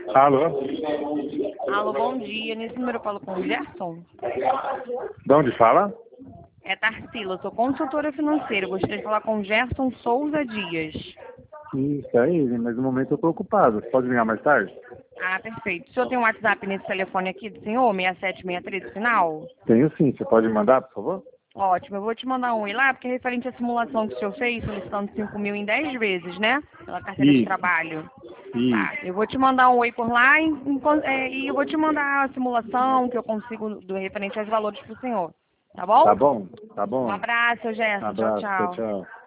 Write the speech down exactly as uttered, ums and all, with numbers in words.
Alô? Alô, bom dia. Nesse número eu falo com o Gerson? De onde fala? É Tarsila, eu sou consultora financeira. Eu gostaria de falar com o Gerson Souza Dias. Isso aí, mas no momento eu estou ocupado. Pode ligar mais tarde? Ah, perfeito. O senhor tem um WhatsApp nesse telefone aqui do senhor, seis sete seis três final? Tenho sim. Você pode mandar, por favor? Ótimo, eu vou te mandar um oi lá, porque é referente à simulação que o senhor fez, solicitando cinco mil em dez vezes, né? Pela carteira de Isso, trabalho. Tá, isso. eu vou te mandar um oi por lá e, enquan- é, e eu vou te mandar a simulação que eu consigo do referente aos valores pro senhor. Tá bom? Tá bom? Tá Um bom. abraço, Gerson. Tchau, Abraço, tchau, tchau. tchau.